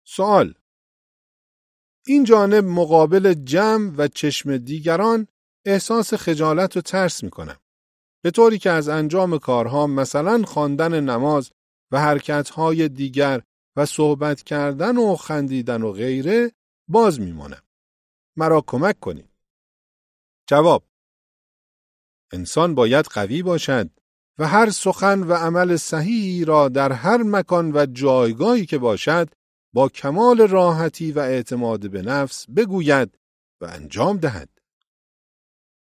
سوال: این جانب مقابل جمع و چشم دیگران احساس خجالت و ترس می‌کنم، به طوری که از انجام کارها مثلا خواندن نماز و حرکت‌های دیگر و صحبت کردن و خندیدن و غیره باز می‌مانم. مرا کمک کنید. جواب: انسان باید قوی باشد و هر سخن و عمل صحیحی را در هر مکان و جایگاهی که باشد با کمال راحتی و اعتماد به نفس بگوید و انجام دهد.